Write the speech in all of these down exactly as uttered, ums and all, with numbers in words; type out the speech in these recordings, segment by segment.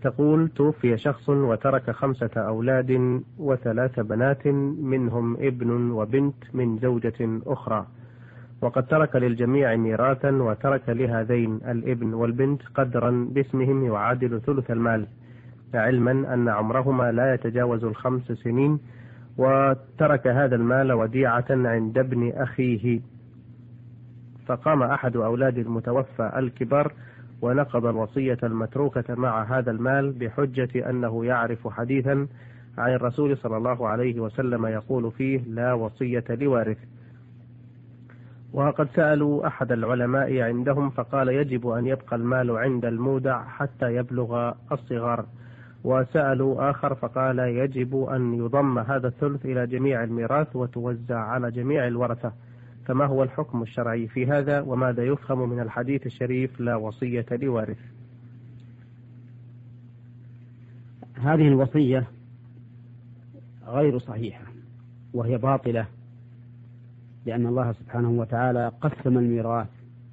تقول: توفي شخص وترك خمسة أولاد وثلاث بنات منهم ابن وبنت من زوجة أخرى، وقد ترك للجميع ميراثا، وترك لهذين الابن والبنت قدرا باسمهم يعادل ثلث المال، علما أن عمرهما لا يتجاوز الخمس سنين، وترك هذا المال وديعة عند ابن أخيه. فقام أحد أولاد المتوفى الكبار ونقض الوصية المتروكة مع هذا المال بحجة أنه يعرف حديثا عن الرسول صلى الله عليه وسلم يقول فيه: لا وصية لوارث. وقد سألوا أحد العلماء عندهم فقال: يجب أن يبقى المال عند المودع حتى يبلغ الصغار. وسألوا آخر فقال: يجب أن يضم هذا الثلث إلى جميع الميراث وتوزع على جميع الورثة. فما هو الحكم الشرعي في هذا، وماذا يفهم من الحديث الشريف: لا وصية لوارث؟ هذه الوصية غير صحيحة وهي باطلة، لأن الله سبحانه وتعالى قسم الميراث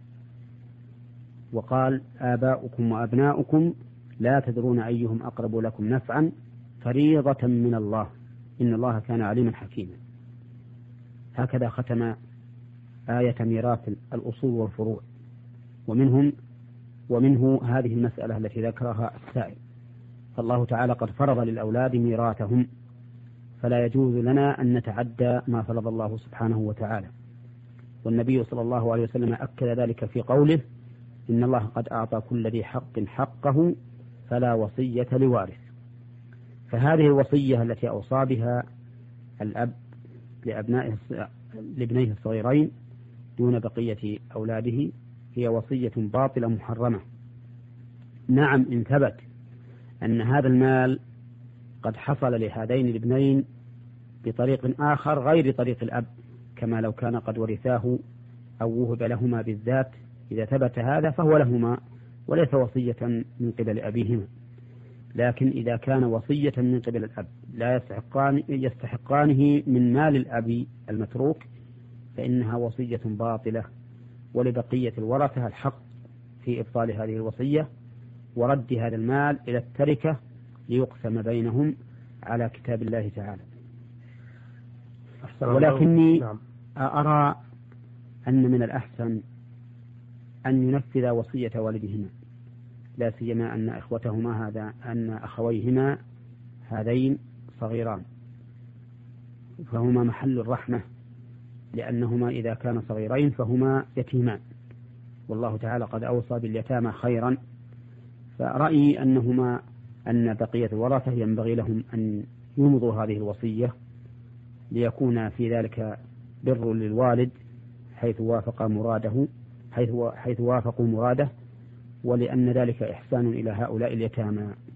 وقال: آباؤكم وأبناؤكم لا تدرون أيهم أقرب لكم نفعا فريضة من الله إن الله كان عليما حكيما. هكذا ختم آية ميراث الأصول والفروع، ومنهم ومنه هذه المسألة التي ذكرها السائل. فالله تعالى قد فرض للأولاد ميراثهم، فلا يجوز لنا أن نتعدى ما فرض الله سبحانه وتعالى. والنبي صلى الله عليه وسلم أكد ذلك في قوله: إن الله قد أعطى كل ذي حق حقه فلا وصية لوارث. فهذه الوصية التي أوصى بها الأب لأبنائه لابنيه الصغيرين دون بقية أولاده هي وصية باطلة محرمة. نعم، إن ثبت أن هذا المال قد حصل لهذين الابنين بطريق آخر غير طريق الأب، كما لو كان قد ورثاه أو وهب لهما بالذات، إذا ثبت هذا فهو لهما وليس وصية من قبل أبيهما. لكن إذا كان وصية من قبل الأب لا يستحقان يستحقانه من مال الأب المتروك فإنها وصية باطلة، ولبقية الورثة الحق في إبطال هذه الوصية ورد هذا المال إلى التركة ليقسم بينهم على كتاب الله تعالى. ولكني أرى أن من الأحسن أن ينفذ وصية والدهما، لا سيما أن إخوتهما هذا أن أخويهما هذين صغيران، فهما محل الرحمة، لأنهما إذا كان صغيرين فهما يتيمان، والله تعالى قد أوصى باليتامى خيرا. فرأيي أنهما أن بقية الورثة ينبغي لهم أن يمضوا هذه الوصية ليكون في ذلك بر للوالد حيث وافق مراده حيث حيث وافقوا مراده، ولأن ذلك إحسان إلى هؤلاء اليتامى.